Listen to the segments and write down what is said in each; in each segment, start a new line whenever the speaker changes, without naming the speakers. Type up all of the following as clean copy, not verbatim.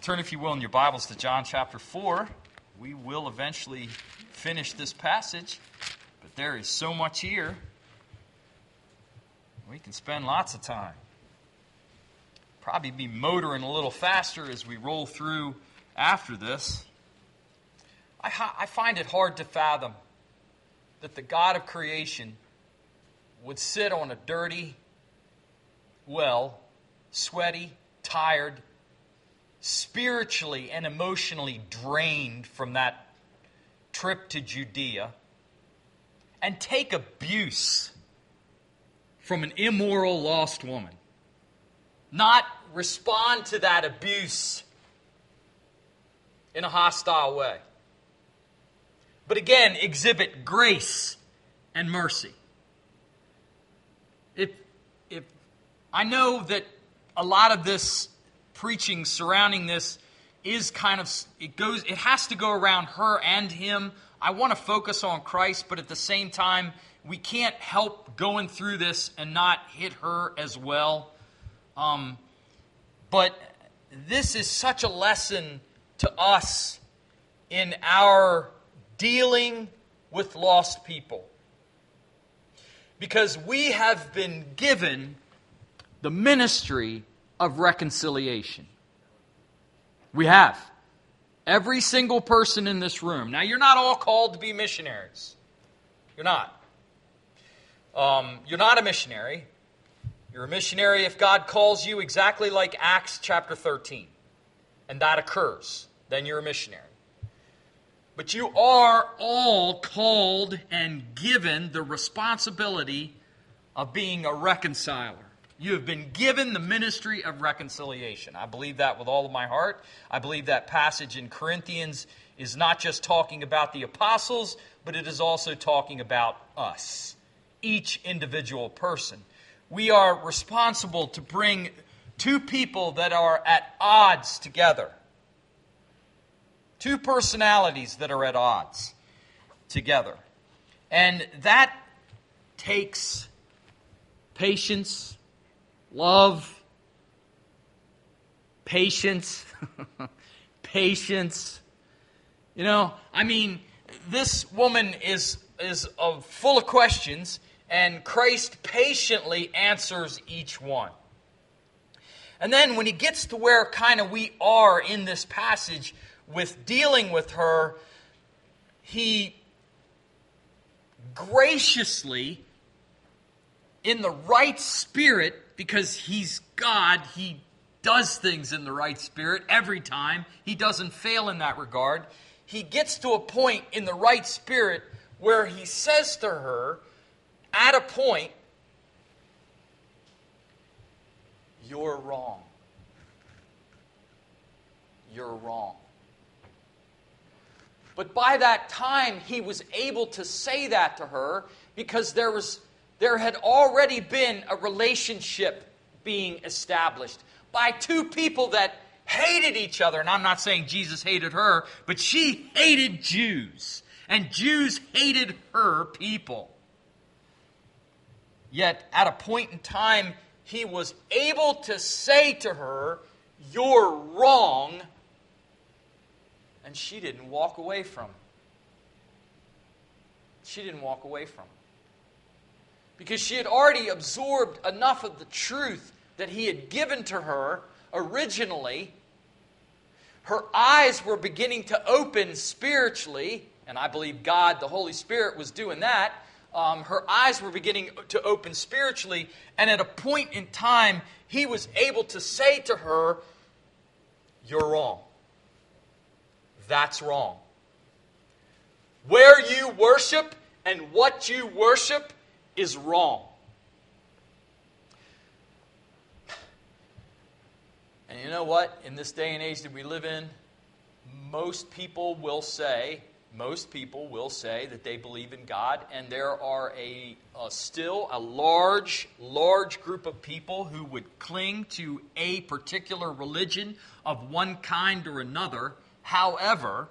Turn, if you will, in your Bibles to John chapter 4. We will eventually finish this passage, but there is so much here. We can spend lots of time. Probably be motoring a little faster as we roll through after this. I find it hard to fathom that the God of creation would sit on a dirty well, sweaty, tired, spiritually and emotionally drained from that trip to Judea, and take abuse from an immoral, lost woman. Not respond to that abuse in a hostile way. But again, exhibit grace and mercy. If I know that a lot of this preaching surrounding this is it has to go around her and him. I want to focus on Christ, but at the same time, we can't help going through this and not hit her as well. But this is such a lesson to us in our dealing with lost people. Because we have been given the ministry of reconciliation. We have. Every single person in this room. Now, you're not all called to be missionaries. You're not. You're not a missionary. You're a missionary if God calls you exactly like Acts chapter 13. And that occurs. Then you're a missionary. But you are all called and given the responsibility of being a reconciler. You have been given the ministry of reconciliation. I believe that with all of my heart. I believe that passage in Corinthians is not just talking about the apostles, but it is also talking about us, each individual person. We are responsible to bring two people that are at odds together. Two personalities that are at odds together. And that takes patience, love, patience, patience. This woman is full of questions, and Christ patiently answers each one. And then when he gets to where kind of we are in this passage with dealing with her, he graciously, in the right spirit, because he's God, he does things in the right spirit every time. He doesn't fail in that regard. He gets to a point in the right spirit where he says to her, at a point, "You're wrong. You're wrong." But by that time, he was able to say that to her because there had already been a relationship being established by two people that hated each other. And I'm not saying Jesus hated her, but she hated Jews. And Jews hated her people. Yet, at a point in time, he was able to say to her, "You're wrong." And she didn't walk away from it. She didn't walk away from it. Because she had already absorbed enough of the truth that he had given to her originally. Her eyes were beginning to open spiritually, and I believe God, the Holy Spirit, was doing that. Her eyes were beginning to open spiritually, and at a point in time, he was able to say to her, "You're wrong. That's wrong. Where you worship and what you worship is wrong." And you know what? In this day and age that we live in, most people will say that they believe in God, and there are still a large group of people who would cling to a particular religion of one kind or another. However,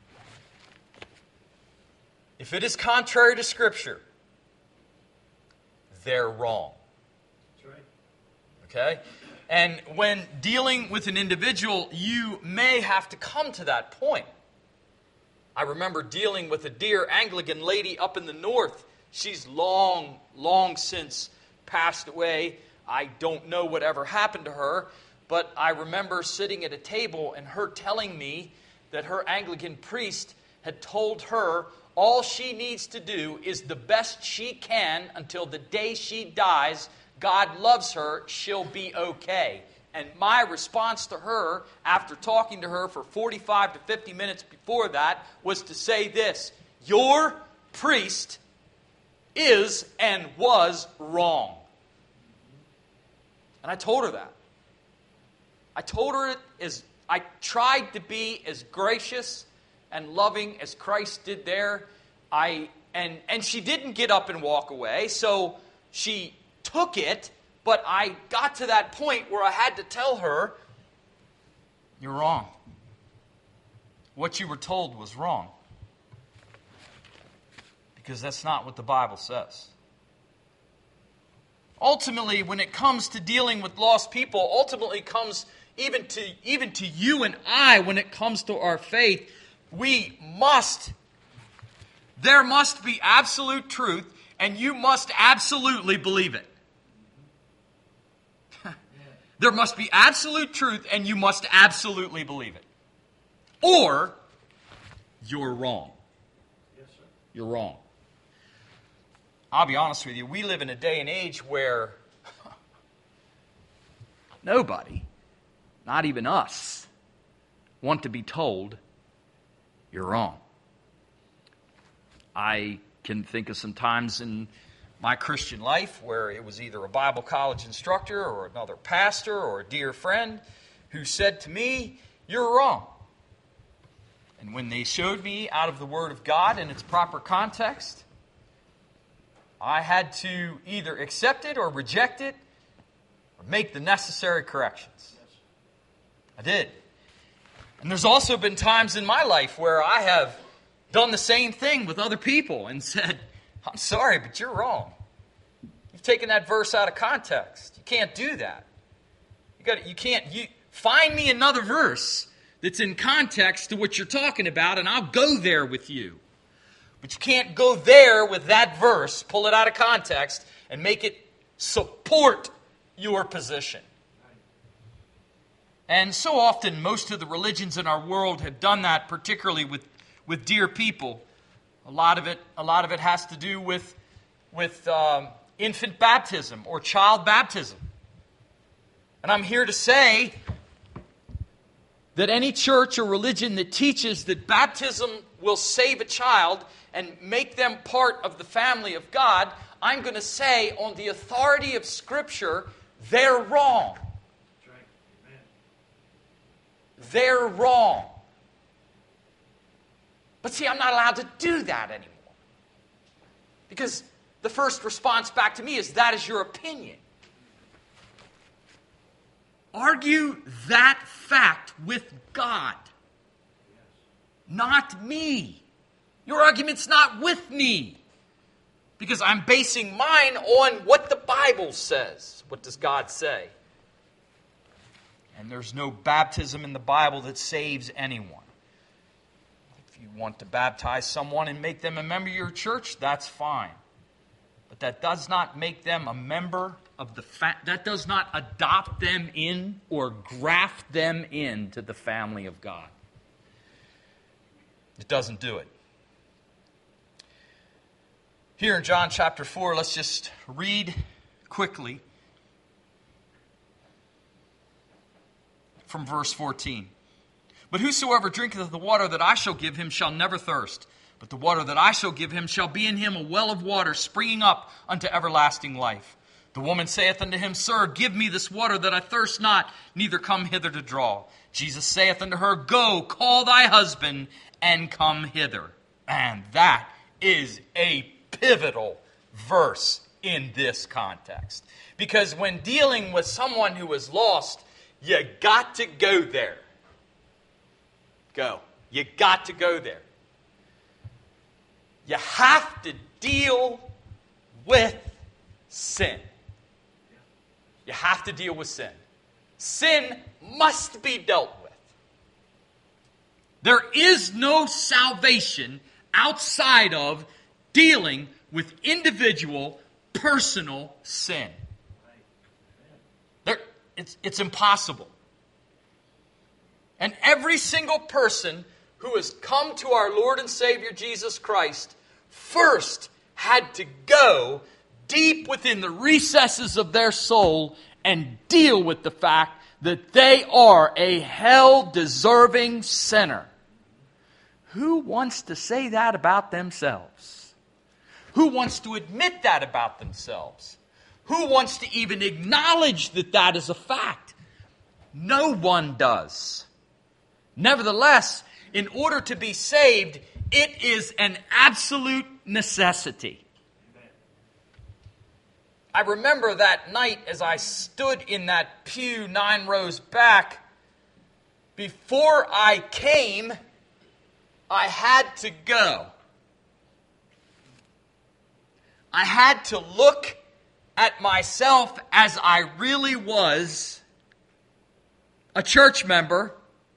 if it is contrary to Scripture, they're wrong.
That's right.
Okay? And when dealing with an individual, you may have to come to that point. I remember dealing with a dear Anglican lady up in the north. She's long since passed away. I don't know whatever happened to her, but I remember sitting at a table and her telling me that her Anglican priest had told her all she needs to do is the best she can until the day she dies. God loves her, she'll be okay. And my response to her, after talking to her for 45 to 50 minutes before that, was to say this: your priest is and was wrong. And I told her that. I told her it as I tried to be as gracious and loving as Christ did there. And she didn't get up and walk away, so she took it, but I got to that point where I had to tell her, you're wrong. What you were told was wrong. Because that's not what the Bible says. Ultimately, when it comes to dealing with lost people, ultimately comes even to you and I, when it comes to our faith, there must be absolute truth, and you must absolutely believe it. There must be absolute truth, and you must absolutely believe it. Or, you're wrong.
Yes, sir.
You're wrong. I'll be honest with you, we live in a day and age where nobody, not even us, want to be told, you're wrong. I can think of some times in my Christian life where it was either a Bible college instructor or another pastor or a dear friend who said to me, you're wrong. And when they showed me out of the Word of God in its proper context, I had to either accept it or reject it or make the necessary corrections. I did. And there's also been times in my life where I have done the same thing with other people and said, I'm sorry, but you're wrong. You've taken that verse out of context. You can't do that. Find me another verse that's in context to what you're talking about, and I'll go there with you. But you can't go there with that verse, pull it out of context, and make it support your position. And so often, most of the religions in our world have done that, particularly with dear people. A lot of it has to do with infant baptism or child baptism. And I'm here to say that any church or religion that teaches that baptism will save a child and make them part of the family of God, I'm going to say on the authority of Scripture, they're wrong.
That's right. Amen.
They're wrong. But see, I'm not allowed to do that anymore. Because the first response back to me is, that is your opinion. Argue that fact with God, not me. Your argument's not with me. Because I'm basing mine on what the Bible says. What does God say? And there's no baptism in the Bible that saves anyone. If you want to baptize someone and make them a member of your church, that's fine. But that does not make them a member of the that does not adopt them in or graft them into the family of God. It doesn't do it. Here in John chapter 4, let's just read quickly from verse 14. But whosoever drinketh of the water that I shall give him shall never thirst. But the water that I shall give him shall be in him a well of water springing up unto everlasting life. The woman saith unto him, Sir, give me this water that I thirst not, neither come hither to draw. Jesus saith unto her, Go, call thy husband, and come hither. And that is a pivotal verse in this context. Because when dealing with someone who is lost, you got to go there. Go. You got to go there. You have to deal with sin. You have to deal with sin. sin must be dealt with. There is no salvation outside of dealing with individual, personal sin. It's impossible. And every single person who has come to our Lord and Savior Jesus Christ first had to go deep within the recesses of their soul and deal with the fact that they are a hell-deserving sinner. Who wants to say that about themselves? Who wants to admit that about themselves? Who wants to even acknowledge that that is a fact? No one does. Nevertheless, in order to be saved, it is an absolute necessity. I remember that night as I stood in that pew 9 rows back. Before I came, I had to go. I had to look at myself as I really was, a church member,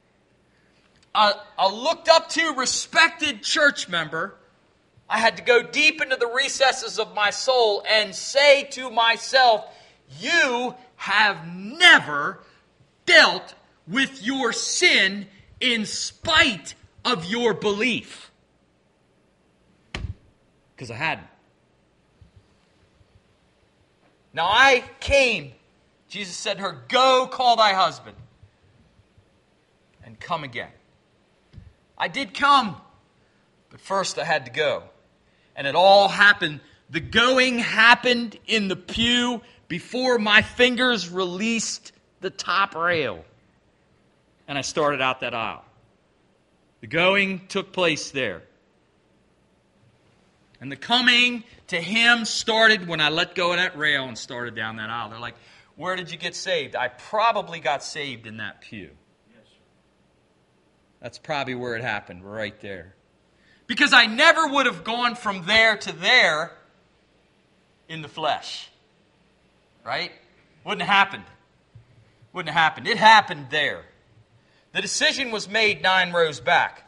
a looked up to, respected church member. I had to go deep into the recesses of my soul and say to myself, you have never dealt with your sin in spite of your belief. Because I hadn't. Now I came. Jesus said to her, go call thy husband and come again. I did come, but first I had to go. And it all happened. The going happened in the pew before my fingers released the top rail. And I started out that aisle. The going took place there. And the coming to Him started when I let go of that rail and started down that aisle. They're like, where did you get saved? I probably got saved in that pew.
Yes, sir.
That's probably where it happened, right there. Because I never would have gone from there to there in the flesh. Right? Wouldn't have happened. Wouldn't have happened. It happened there. The decision was made 9 rows back.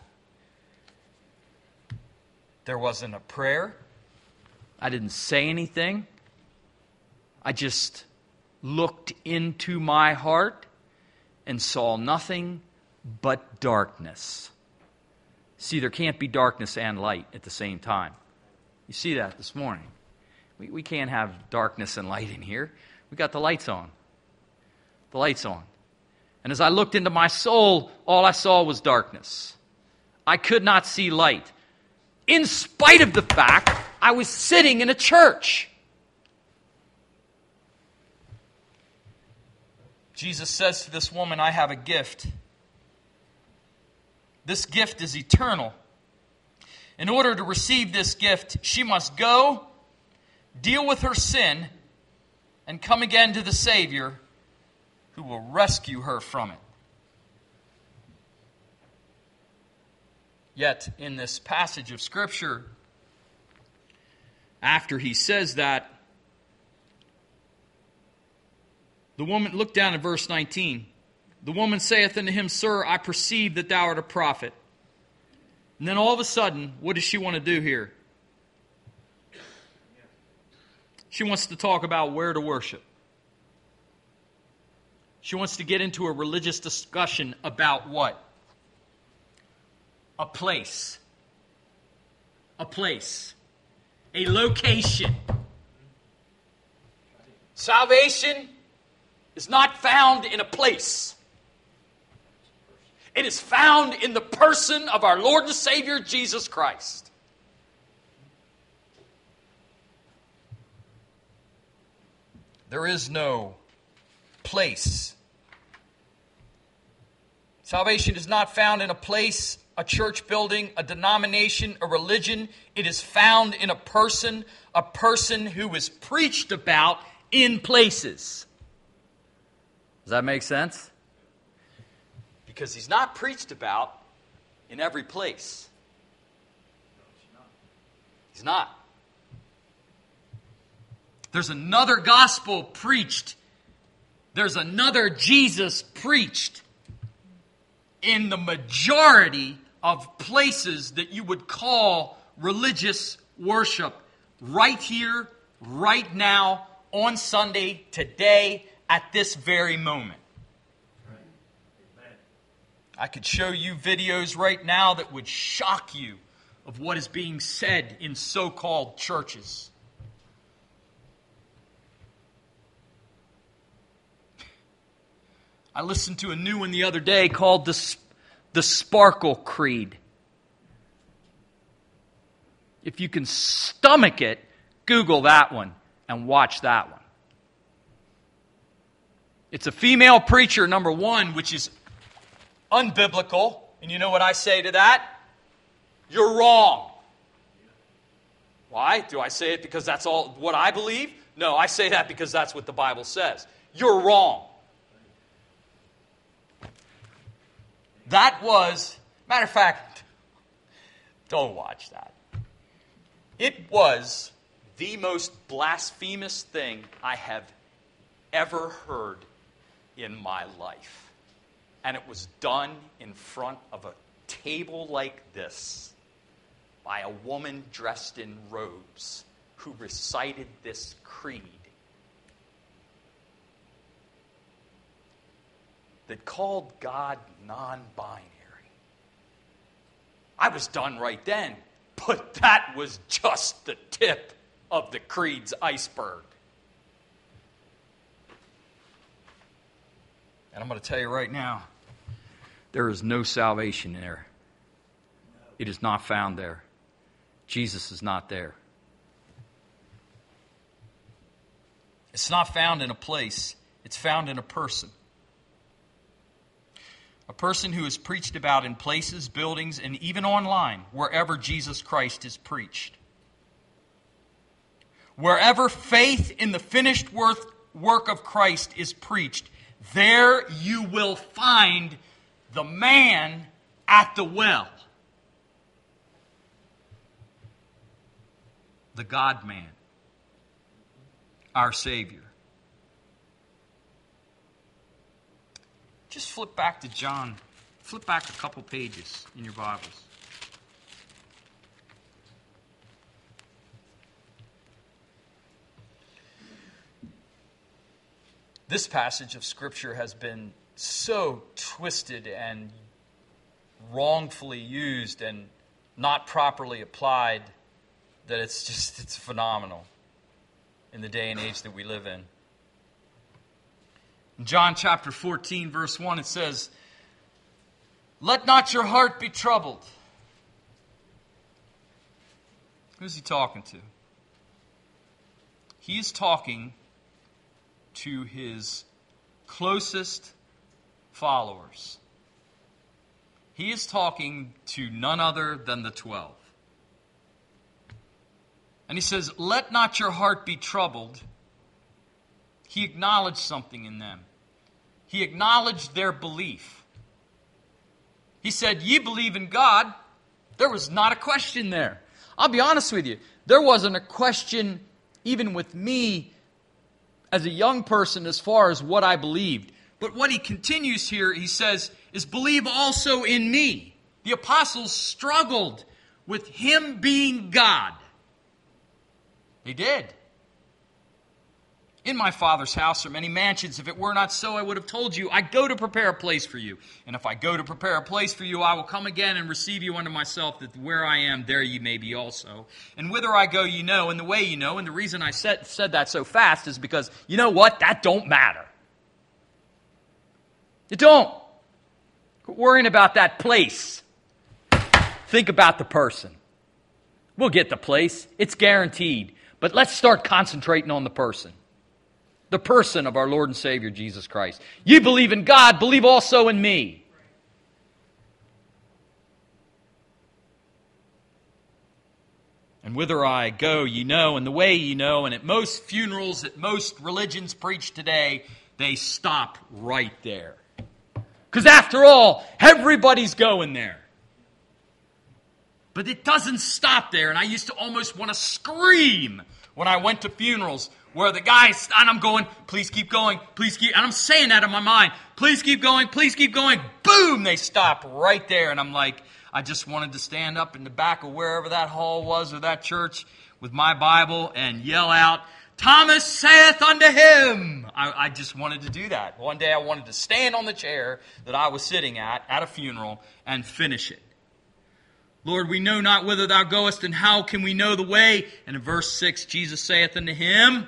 There wasn't a prayer. I didn't say anything. I just looked into my heart and saw nothing but darkness. See, there can't be darkness and light at the same time. You see that this morning. We can't have darkness and light in here. We got the lights on. The lights on. And as I looked into my soul, all I saw was darkness. I could not see light. In spite of the fact I was sitting in a church. Jesus says to this woman, I have a gift. This gift is eternal. In order to receive this gift, she must go, deal with her sin, and come again to the Savior who will rescue her from it. Yet, in this passage of Scripture, after he says that, the woman, look down at verse 19. The woman saith unto him, Sir, I perceive that thou art a prophet. And then all of a sudden, what does she want to do here? She wants to talk about where to worship. She wants to get into a religious discussion about what? A place. A place. A location. Salvation is not found in a place. It is found in the person of our Lord and Savior, Jesus Christ. There is no place. Salvation is not found in a place, a church building, a denomination, a religion. It is found in a person who is preached about in places. Does that make sense? Because he's not preached about in every place. He's not. There's another gospel preached there's another Jesus preached in the majority of places that you would call religious worship right here, right now, on Sunday, today, at this very moment. I could show you videos right now that would shock you of what is being said in so-called churches. I listened to a new one the other day called the Sparkle Creed. If you can stomach it, Google that one and watch that one. It's a female preacher, number one, which is unbiblical. And you know what I say to that? You're wrong. Why? Do I say it because that's all what I believe? No, I say that because that's what the Bible says. You're wrong. That was, matter of fact, don't watch that. It was the most blasphemous thing I have ever heard in my life. And it was done in front of a table like this by a woman dressed in robes who recited this creed that called God non-binary. I was done right then, but that was just the tip of the creed's iceberg. And I'm going to tell you right now, there is no salvation there. It is not found there. Jesus is not there. It's not found in a place. It's found in a person. A person who is preached about in places, buildings, and even online, wherever Jesus Christ is preached. Wherever faith in the finished work of Christ is preached, there you will find the man at the well. The God-man. Our Savior. Just flip back to John. Flip back a couple pages in your Bibles. This passage of Scripture has been so twisted and wrongfully used and not properly applied that it's phenomenal in the day and age that we live in. In John chapter 14, verse 1, it says, "Let not your heart be troubled." Who's he talking to? He is talking to his closest followers. He is talking to none other than the 12. And he says, "Let not your heart be troubled." He acknowledged something in them. He acknowledged their belief. He said, "Ye believe in God." There was not a question there. I'll be honest with you. There wasn't a question even with me as a young person as far as what I believed. But what he continues here, he says, is believe also in me. The apostles struggled with him being God. They did. "In my Father's house are many mansions. If it were not so, I would have told you. I go to prepare a place for you. And if I go to prepare a place for you, I will come again and receive you unto myself, that where I am, there ye may be also. And whither I go, you know, and the way you know." And the reason I said that so fast is because, you know what? That don't matter. It don't. Quit worrying about that place. Think about the person. We'll get the place. It's guaranteed. But let's start concentrating on the person. The person of our Lord and Savior, Jesus Christ. "You believe in God, believe also in me." "And whither I go, ye know, and the way ye know." And at most funerals, at most religions preached today, they stop right there. Because after all, everybody's going there. But it doesn't stop there. And I used to almost want to scream when I went to funerals where the guy's, and I'm going, please keep going, please keep, and I'm saying that in my mind, please keep going, please keep going. Boom, they stop right there. And I'm like, I just wanted to stand up in the back of wherever that hall was or that church with my Bible and yell out, Thomas saith unto him. I just wanted to do that. One day I wanted to stand on the chair that I was sitting at a funeral, and finish it. Lord, we know not whither thou goest, and how can we know the way? And in verse 6, Jesus saith unto him,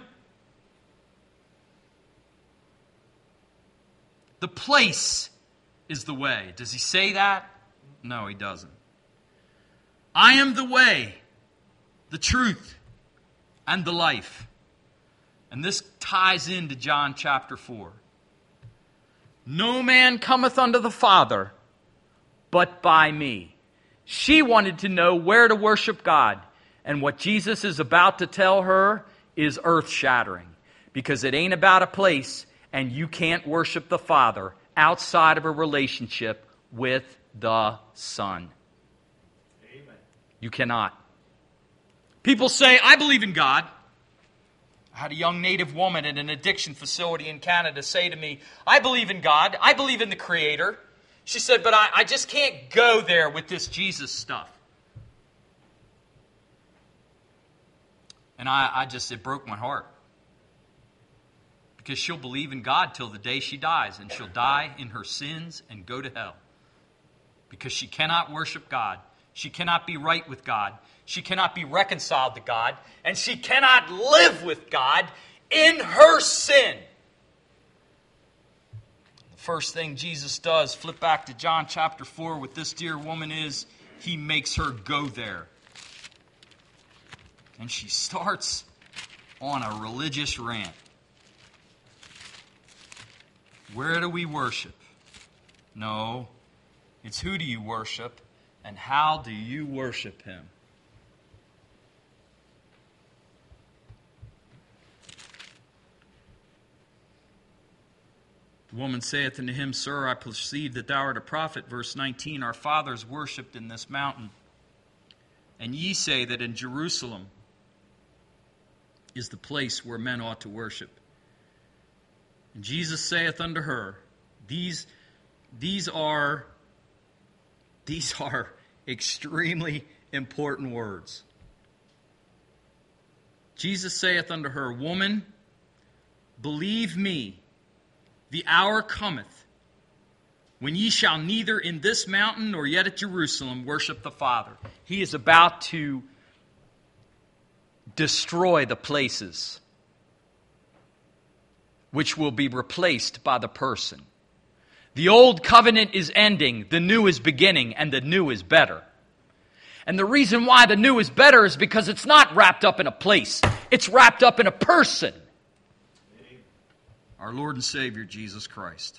the place is the way. Does he say that? No, he doesn't. I am the way, the truth, and the life. And this ties into John chapter 4. No man cometh unto the Father but by me. She wanted to know where to worship God. And what Jesus is about to tell her is earth-shattering. Because it ain't about a place, and you can't worship the Father outside of a relationship with the Son.
Amen.
You cannot. People say, I believe in God. I had a young Native woman in an addiction facility in Canada say to me, I believe in God. I believe in the Creator. She said, but I just can't go there with this Jesus stuff. And it broke my heart. Because she'll believe in God till the day she dies. And she'll die in her sins and go to hell. Because she cannot worship God. She cannot be right with God. She cannot be reconciled to God. And she cannot live with God in her sin. The first thing Jesus does, flip back to John chapter 4 with this dear woman, is he makes her go there. And she starts on a religious rant. Where do we worship? No, it's who do you worship and how do you worship Him? The woman saith unto him, Sir, I perceive that thou art a prophet. Verse 19, our fathers worshipped in this mountain. And ye say that in Jerusalem is the place where men ought to worship. And Jesus saith unto her, These are extremely important words. Jesus saith unto her, Woman, believe me, the hour cometh when ye shall neither in this mountain nor yet at Jerusalem worship the Father. He is about to destroy the places which will be replaced by the person. The old covenant is ending, the new is beginning, and the new is better. And the reason why the new is better is because it's not wrapped up in a place. It's wrapped up in a person. Our Lord and Savior, Jesus Christ.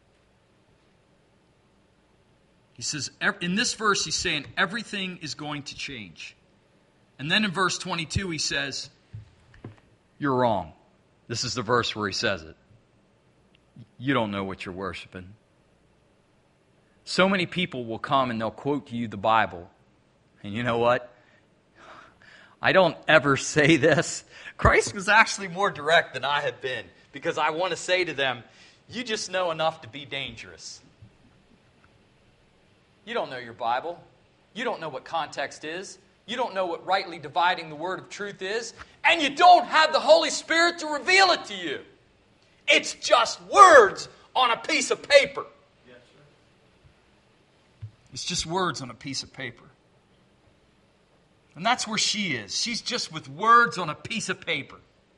He says, in this verse, he's saying everything is going to change. And then in verse 22, he says, you're wrong. This is the verse where he says it. You don't know what you're worshiping. So many people will come and they'll quote to you the Bible. And you know what? I don't ever say this. Christ was actually more direct than I have been. Because I want to say to them, you just know enough to be dangerous. You don't know your Bible. You don't know what context is. You don't know what rightly dividing the word of truth is. And you don't have the Holy Spirit to reveal it to you. It's just words on a piece of paper.
Yes, sir.
It's just words on a piece of paper. And that's where she is. She's just with words on a piece of paper.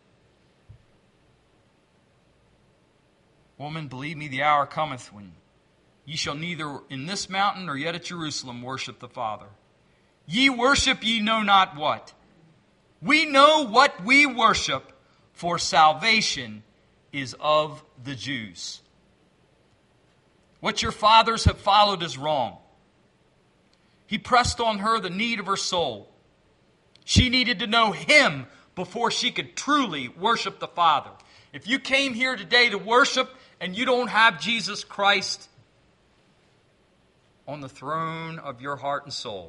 Woman, believe me, the hour cometh when ye shall neither in this mountain nor yet at Jerusalem worship the Father. Ye worship ye know not what. We know what we worship, for salvation is of the Jews. What your fathers have followed is wrong. He pressed on her the need of her soul. She needed to know Him before she could truly worship the Father. If you came here today to worship and you don't have Jesus Christ on the throne of your heart and soul,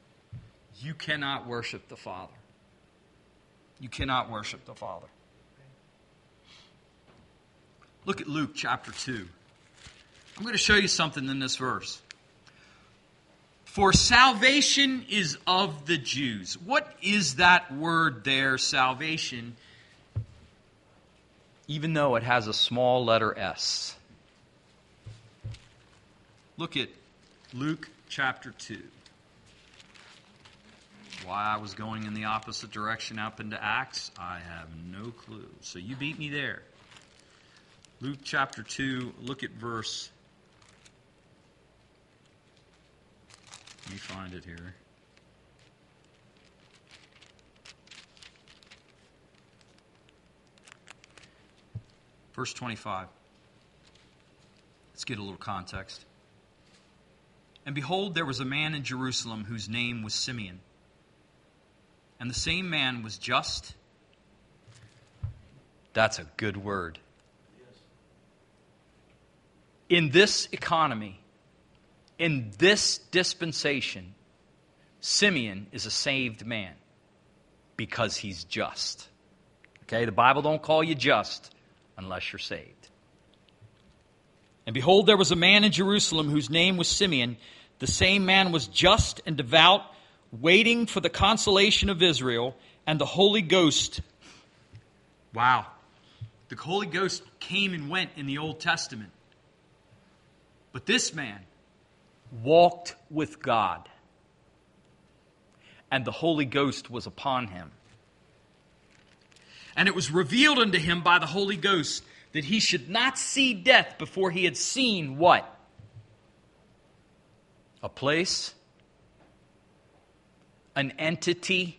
you cannot worship the Father. You cannot worship the Father. Look at Luke chapter 2. I'm going to show you something in this verse. For salvation is of the Jews. What is that word there, salvation? Even though it has a small letter S. Look at Luke chapter 2. Why I was going in the opposite direction up into Acts, I have no clue. So you beat me there. Luke chapter 2, look at verse... Let me find it here. Verse 25. Let's get a little context. And behold, there was a man in Jerusalem whose name was Simeon. And the same man was just. That's a good word. In this economy, in this dispensation, Simeon is a saved man because he's just. Okay, the Bible don't call you just unless you're saved. And behold, there was a man in Jerusalem whose name was Simeon. The same man was just and devout, waiting for the consolation of Israel, and the Holy Ghost. Wow. The Holy Ghost came and went in the Old Testament. But this man walked with God, and the Holy Ghost was upon him. And it was revealed unto him by the Holy Ghost that he should not see death before he had seen what? A place, an entity,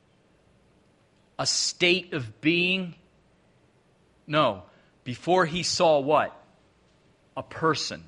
a state of being. No, before he saw what? A person.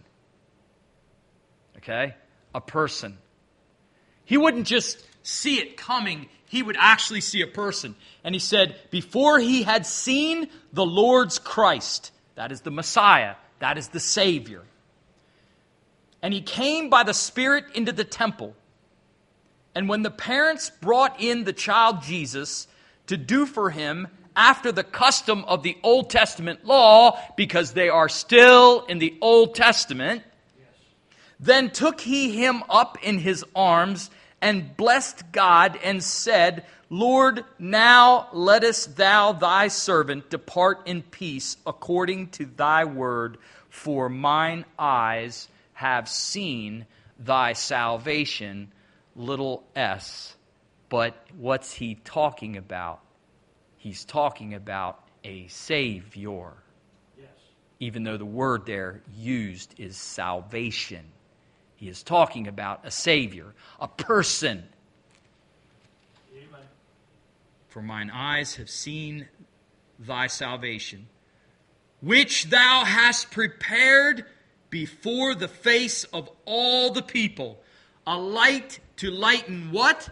Okay? A person. He wouldn't just see it coming, he would actually see a person. And he said, before he had seen the Lord's Christ, that is the Messiah, that is the Savior. And he came by the Spirit into the temple. And when the parents brought in the child Jesus to do for him after the custom of the Old Testament law, because they are still in the Old Testament, then took he him up in his arms and blessed God and said, Lord, now lettest thou thy servant depart in peace according to thy word, for mine eyes have seen thy salvation, little s. But what's he talking about? He's talking about a Savior. Yes. Even though the word there used is salvation. He is talking about a Savior, a person. Amen. For mine eyes have seen thy salvation, which thou hast prepared before the face of all the people, a light to lighten what?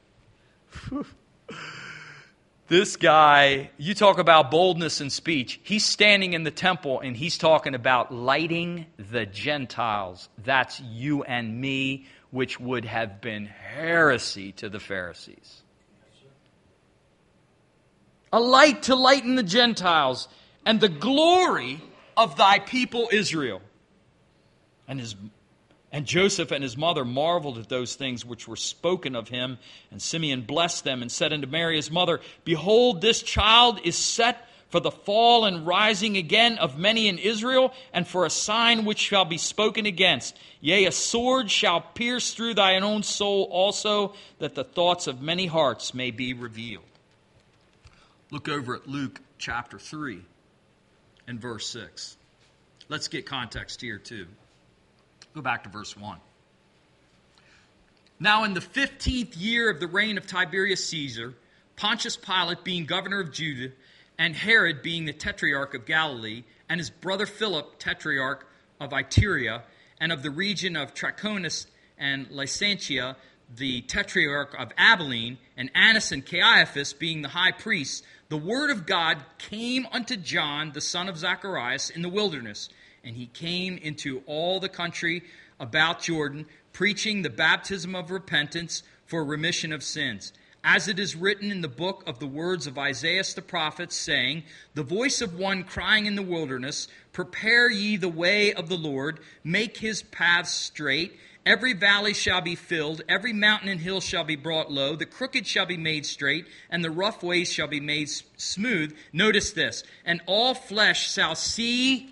This guy, you talk about boldness in speech. He's standing in the temple and he's talking about lighting the Gentiles. That's you and me, which would have been heresy to the Pharisees. A light to lighten the Gentiles and the glory of thy people Israel. And Joseph and his mother marveled at those things which were spoken of him. And Simeon blessed them and said unto Mary his mother, Behold, this child is set for the fall and rising again of many in Israel, and for a sign which shall be spoken against. Yea, a sword shall pierce through thine own soul also, that the thoughts of many hearts may be revealed. Look over at Luke chapter 3 and verse 6. Let's get context here too. Go back to verse 1. Now in the 15th year of the reign of Tiberius Caesar, Pontius Pilate being governor of Judah, and Herod being the tetrarch of Galilee, and his brother Philip, tetrarch of Iturea, and of the region of Trachonitis and Lysantia, the tetrarch of Abilene, and Annas and Caiaphas being the high priests, the word of God came unto John, the son of Zacharias, in the wilderness. And he came into all the country about Jordan, preaching the baptism of repentance for remission of sins. as it is written in the book of the words of Isaiah the prophet, saying, the voice of one crying in the wilderness, prepare ye the way of the Lord, make his paths straight. Every valley shall be filled, every mountain and hill shall be brought low, the crooked shall be made straight, and the rough ways shall be made smooth. Notice this, and all flesh shall see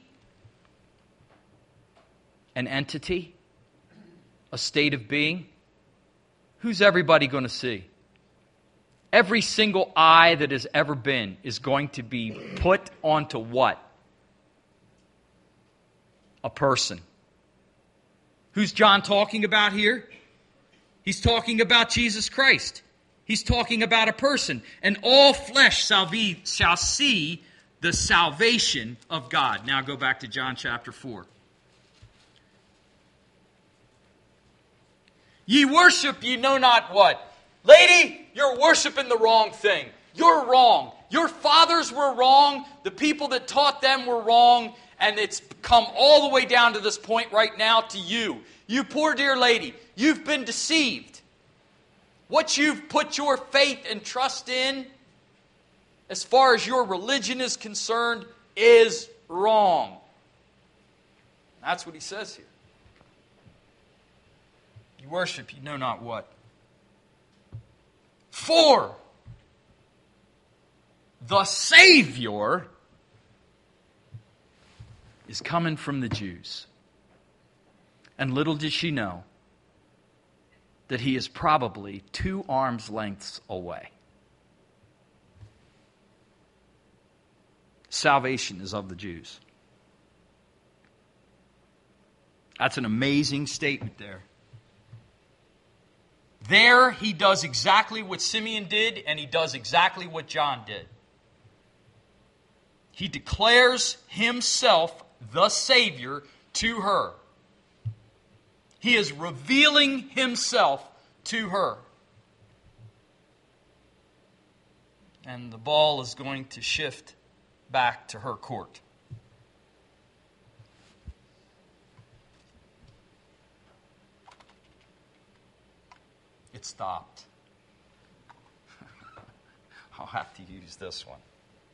an entity, a state of being. Who's everybody going to see? Every single eye that has ever been is going to be put onto what? A person. Who's John talking about here? He's talking about Jesus Christ. He's talking about a person. And all flesh shall see the salvation of God. Now go back to John chapter 4. Ye worship ye know not what. Lady, you're worshiping the wrong thing. You're wrong. Your fathers were wrong. The people that taught them were wrong. And it's come all the way down to this point right now to you. You poor dear lady, you've been deceived. What you've put your faith and trust in, as far as your religion is concerned, is wrong. That's what he says here. You worship, you know not what. For the Savior is coming from the Jews. And little did she know that he is probably 2 arms lengths away. Salvation is of the Jews. That's an amazing statement there. There, he does exactly what Simeon did, and he does exactly what John did. He declares himself the Savior to her. He is revealing himself to her. And the ball is going to shift back to her court. It stopped. I'll have to use this one.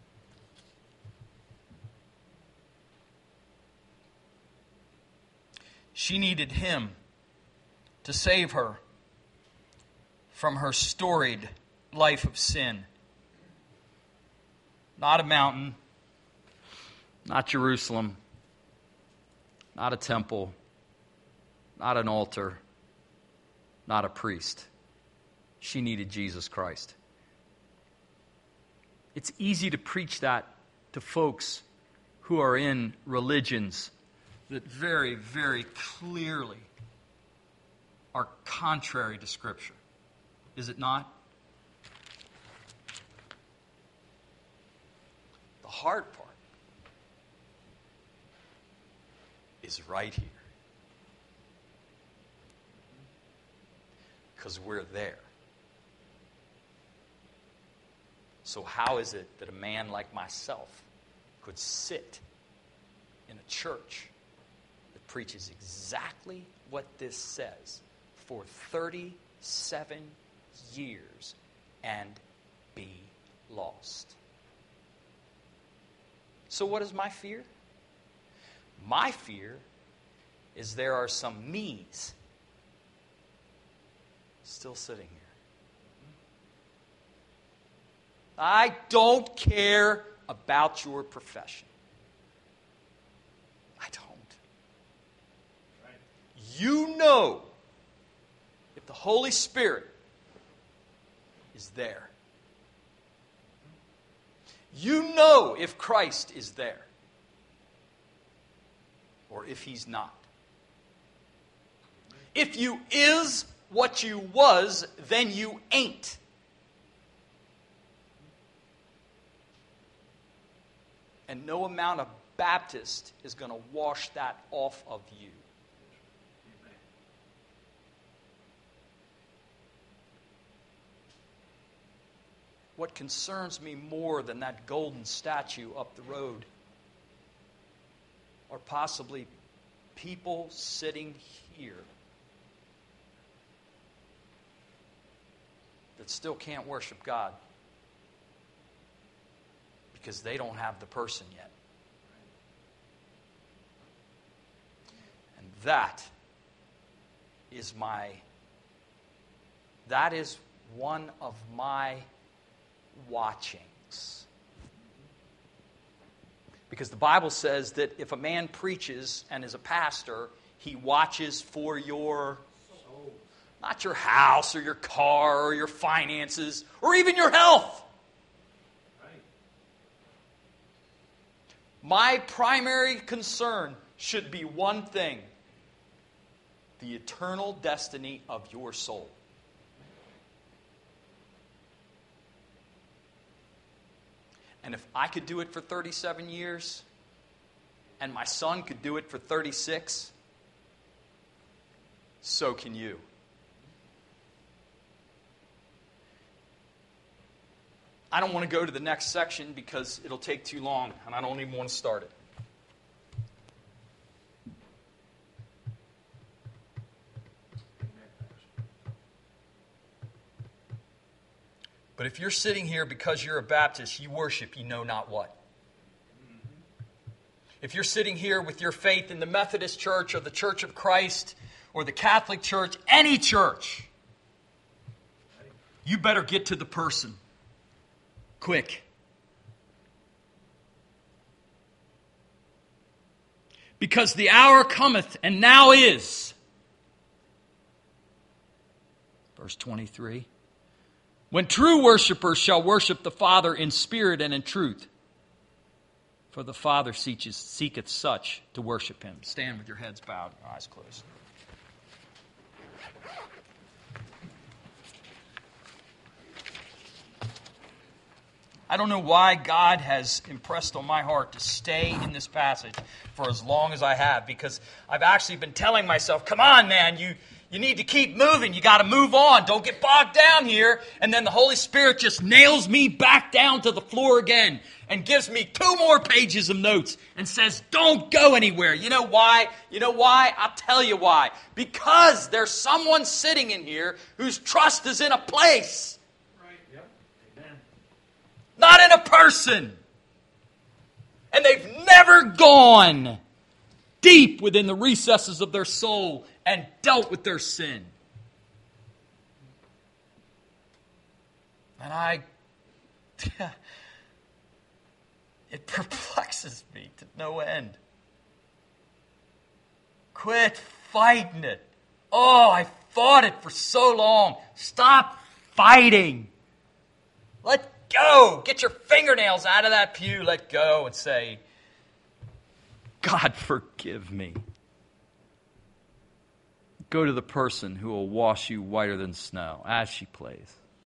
She needed him to save her from her storied life of sin. Not a mountain, not Jerusalem, not a temple, not an altar, not a priest. She needed Jesus Christ. It's easy to preach that to folks who are in religions that very, very clearly are contrary to Scripture. Is it not? The hard part is right here. Because we're there. So how is it that a man like myself could sit in a church that preaches exactly what this says for 37 years and be lost? So what is my fear? My fear is there are some me's still sitting here. I don't care about your profession. I don't. You know if the Holy Spirit is there. You know if Christ is there. Or if He's not. If you is what you was, then you ain't. And no amount of Baptist is going to wash that off of you. What concerns me more than that golden statue up the road are possibly people sitting here that but still can't worship God because they don't have the person yet. And that is one of my watchings. Because the Bible says that if a man preaches and is a pastor, he watches for your soul. Not your house or your car or your finances or even your health. Right. My primary concern should be one thing: the eternal destiny of your soul. And if I could do it for 37 years, and my son could do it for 36, so can you. I don't want to go to the next section because it'll take too long, and I don't even want to start it. But if you're sitting here because you're a Baptist, you worship you know not what. If you're sitting here with your faith in the Methodist Church or the Church of Christ or the Catholic Church, any church, you better get to the person. Quick. Because the hour cometh, and now is. Verse 23. When true worshipers shall worship the Father in spirit and in truth. For the Father seeketh such to worship Him. Stand with your heads bowed and your eyes closed. I don't know why God has impressed on my heart to stay in this passage for as long as I have, because I've actually been telling myself, come on, man, you need to keep moving. You got to move on. Don't get bogged down here. And then the Holy Spirit just nails me back down to the floor again and gives me 2 more pages of notes and says, don't go anywhere. You know why? You know why? I'll tell you why. Because there's someone sitting in here whose trust is in a place.
Right. Yep. Amen.
Not in a person. And they've never gone deep within the recesses of their soul and dealt with their sin. And it perplexes me to no end. Quit fighting it. Oh, I fought it for so long. Stop fighting. Let go. Get your fingernails out of that pew. Let go and say, God, forgive me. Go to the person who will wash you whiter than snow as she plays.